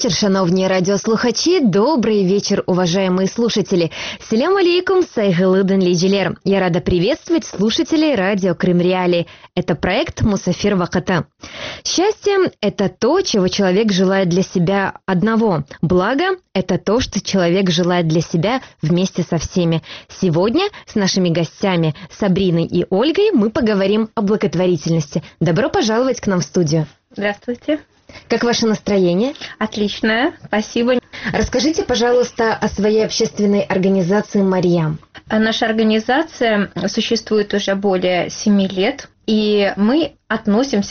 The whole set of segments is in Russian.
вечір, шановні радіослухачі. Добрый вечер, уважаемые слушатели. Селям алейкум, сайгылыдын лейджелер. Я рада приветствовать слушателей радио Крым Реалии. Это проект «Мусафир Вакыты». Счастье – это то, чего человек желает для себя одного. Благо – это то, что человек желает для себя вместе со всеми. Сегодня с нашими гостями Сабриной и Ольгой мы поговорим о благотворительности. Добро пожаловать к нам в студию. Здравствуйте. Как ваше настроение? Отличное, спасибо. Расскажите, пожалуйста, о своей общественной организации «Марьям». Наша организация существует уже более 7 лет, и мы относимся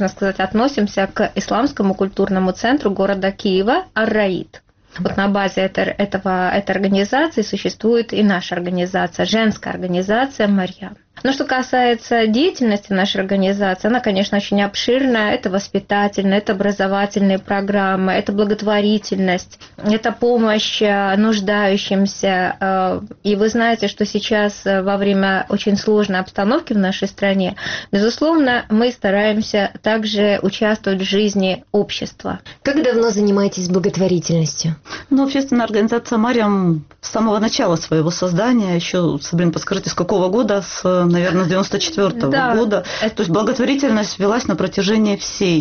к исламскому культурному центру города Киева Ар-Раид. Вот на базе этой организации существует и наша организация, женская организация «Марьям». Но что касается деятельности нашей организации, она, конечно, очень обширная. Это воспитательная, это образовательные программы, это благотворительность, это помощь нуждающимся. И вы знаете, что сейчас во время очень сложной обстановки в нашей стране, безусловно, мы стараемся также участвовать в жизни общества. Как давно занимаетесь благотворительностью? Общественная организация «Марьям» с самого начала своего создания, еще, Сабрин, подскажите, с какого года? Наверное, с 94-го года. То есть благотворительность велась на протяжении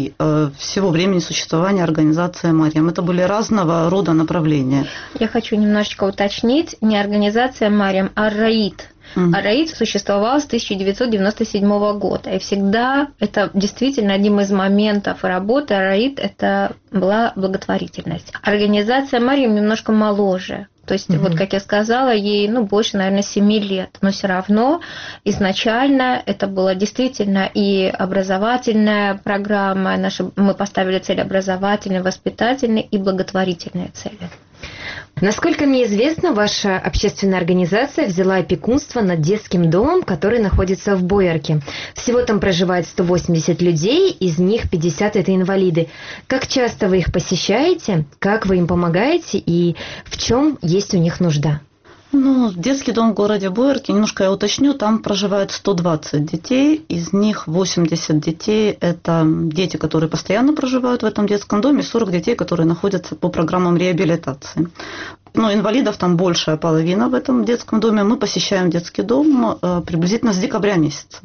всего времени существования организации «Марьям». Это были разного рода направления. Я хочу немножечко уточнить. Не организация «Марьям», а «Ар-Раид». Ар-Раид существовал с 1997 года. И всегда это действительно одним из моментов работы Ар-Раид это была благотворительность. Организация «Марьям» немножко моложе. То есть, вот как я сказала, ей больше, наверное, 7 лет. Но все равно изначально это была действительно и образовательная программа. Мы поставили цели образовательные, воспитательные и благотворительные цели. Насколько мне известно, ваша общественная организация взяла опекунство над детским домом, который находится в Боярке. Всего там проживает 180 людей, из них 50 – это инвалиды. Как часто вы их посещаете, как вы им помогаете и в чем есть у них нужда? Детский дом в городе Боярке, немножко я уточню, там проживает 120 детей, из них 80 детей – это дети, которые постоянно проживают в этом детском доме, и 40 детей, которые находятся по программам реабилитации. Инвалидов там большая половина в этом детском доме. Мы посещаем детский дом приблизительно с декабря месяца.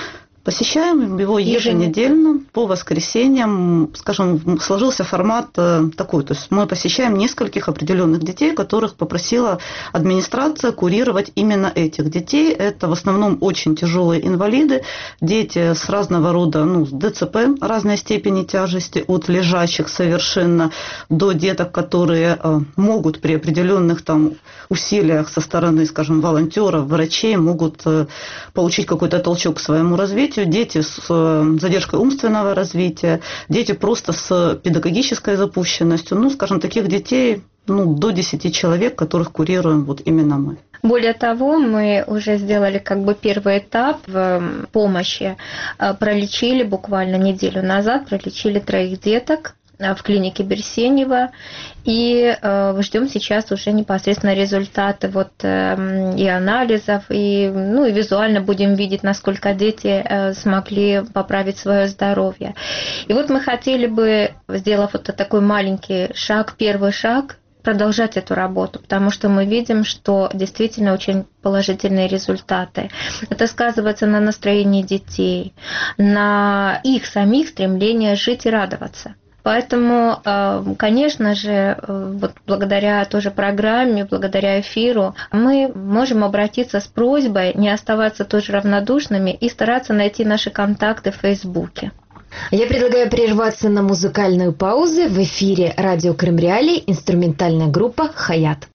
Посещаем его еженедельно по воскресеньям. Скажем, сложился формат такой. То есть мы посещаем нескольких определенных детей, которых попросила администрация курировать именно этих детей. Это в основном очень тяжелые инвалиды, дети с разного рода, с ДЦП разной степени тяжести, от лежачих совершенно до деток, которые могут при определенных усилиях со стороны, скажем, волонтеров, врачей, могут получить какой-то толчок к своему развитию. Дети с задержкой умственного развития, дети просто с педагогической запущенностью. Скажем, таких детей до 10 человек, которых курируем именно мы. Более того, мы уже сделали первый этап в помощи. Пролечили буквально неделю назад, 3 деток в клинике Берсенева, и ждем сейчас уже непосредственно результаты и анализов, и визуально будем видеть, насколько дети смогли поправить свое здоровье. И мы хотели бы, сделав такой маленький шаг, первый шаг, продолжать эту работу, потому что мы видим, что действительно очень положительные результаты. Это сказывается на настроении детей, на их самих стремлении жить и радоваться. Поэтому, конечно же, благодаря тоже программе, благодаря эфиру, мы можем обратиться с просьбой не оставаться тоже равнодушными и стараться найти наши контакты в Фейсбуке. Я предлагаю прерваться на музыкальную паузу. В эфире радио Крым Реалии инструментальная группа «Хаят».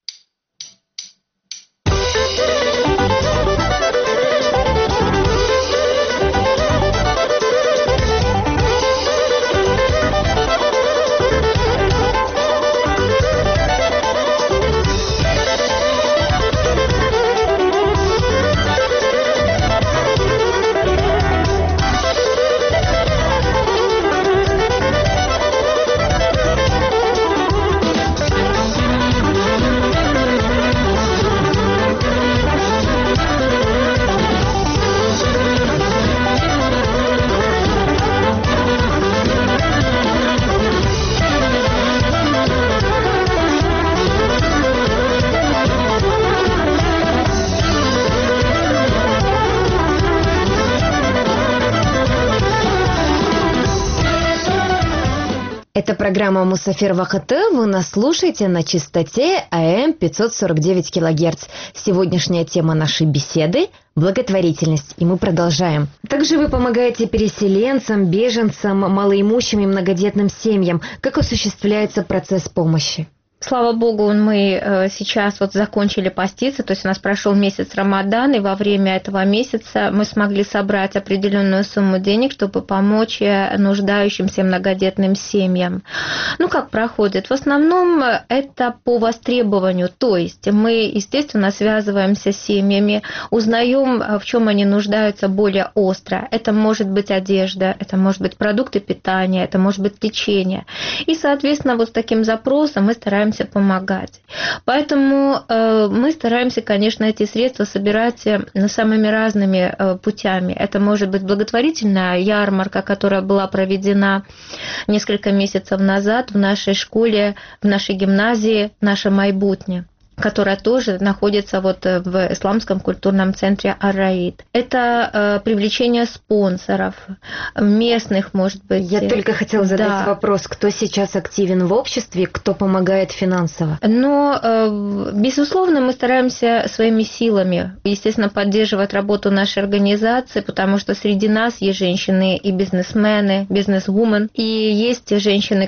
Это программа «Мусафир ВАХТ». Вы нас слушаете на частоте АМ 549 кГц. Сегодняшняя тема нашей беседы – благотворительность. И мы продолжаем. Также вы помогаете переселенцам, беженцам, малоимущим и многодетным семьям. Как осуществляется процесс помощи? Слава Богу, мы сейчас вот закончили поститься, то есть у нас прошел месяц Рамадан, и во время этого месяца мы смогли собрать определенную сумму денег, чтобы помочь нуждающимся многодетным семьям. Как проходит? В основном это по востребованию, то есть мы, естественно, связываемся с семьями, узнаем, в чем они нуждаются более остро. Это может быть одежда, это может быть продукты питания, это может быть лечение. И, соответственно, вот с таким запросом мы стараемся помогать. Поэтому мы стараемся, конечно, эти средства собирать самыми разными путями. Это может быть благотворительная ярмарка, которая была проведена несколько месяцев назад в нашей школе, в нашей гимназии, в нашем Майбутне, которая тоже находится вот в исламском культурном центре Ар-Раид. Это привлечение спонсоров, местных, может быть. Я только хотела задать вопрос, кто сейчас активен в обществе, кто помогает финансово? Но, безусловно, мы стараемся своими силами, естественно, поддерживать работу нашей организации, потому что среди нас есть женщины и бизнесмены, бизнесвумен, и есть женщины,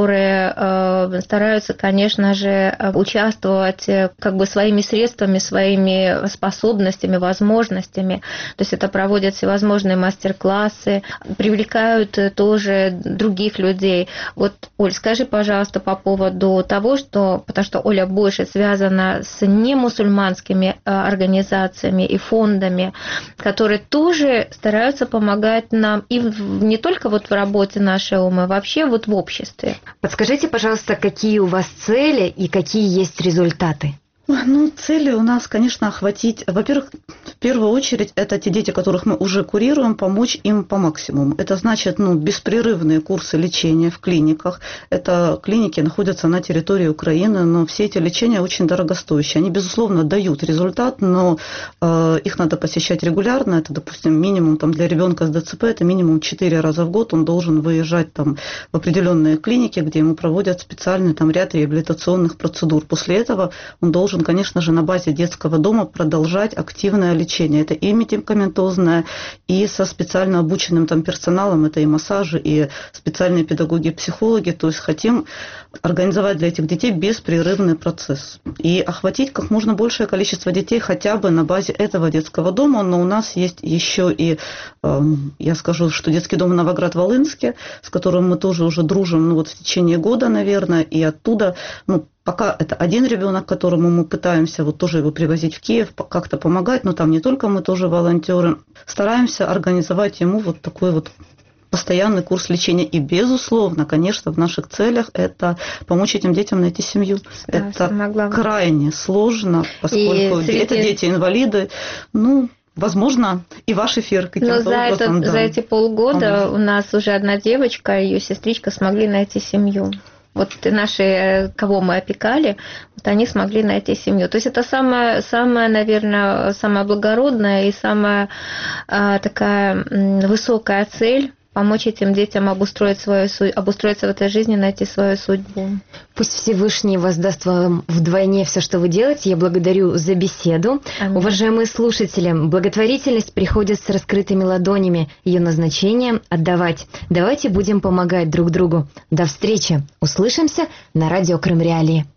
которые стараются, конечно же, участвовать своими средствами, своими способностями, возможностями. То есть это проводят всевозможные мастер-классы, привлекают тоже других людей. Вот, Оль, скажи, пожалуйста, по поводу того, потому что Оля больше связана с немусульманскими организациями и фондами, которые тоже стараются помогать нам и не только вот в работе нашей ОМА, вообще вот в обществе. Подскажите, пожалуйста, какие у вас цели и какие есть результаты? Цели у нас, конечно, охватить, во-первых, в первую очередь, это те дети, которых мы уже курируем, помочь им по максимуму. Это значит, беспрерывные курсы лечения в клиниках. Это клиники находятся на территории Украины, но все эти лечения очень дорогостоящие. Они, безусловно, дают результат, но их надо посещать регулярно. Это, допустим, минимум для ребенка с ДЦП, это минимум 4 раза в год. Он должен выезжать в определенные клиники, где ему проводят специальный ряд реабилитационных процедур. После этого он должен, конечно же, на базе детского дома продолжать активное лечение. Это и медикаментозное, и со специально обученным персоналом, это и массажи, и специальные педагоги-психологи. То есть хотим организовать для этих детей беспрерывный процесс и охватить как можно большее количество детей хотя бы на базе этого детского дома. Но у нас есть еще и, я скажу, что детский дом в Новоград-Волынске, с которым мы тоже уже дружим в течение года, наверное, и оттуда, пока это один ребенок, которому мы пытаемся тоже его привозить в Киев, как-то помогать, но там не только мы, тоже волонтеры, стараемся организовать ему такой постоянный курс лечения. И, безусловно, конечно, в наших целях это помочь этим детям найти семью. Да, это крайне сложно, поскольку это дети-инвалиды. Возможно, и ваш эфир каким-то образом. За эти полгода у нас уже одна девочка и ее сестричка смогли найти семью. Наши, кого мы опекали, они смогли найти семью. То есть это самая, наверное, самая благородная и самая такая высокая цель – помочь этим детям обустроиться в этой жизни, найти свою судьбу. Пусть Всевышний воздаст вам вдвойне все, что вы делаете. Я благодарю за беседу. Аминь. Уважаемые слушатели, благотворительность приходит с раскрытыми ладонями. Ее назначение – отдавать. Давайте будем помогать друг другу. До встречи. Услышимся на радио Крым Реалии.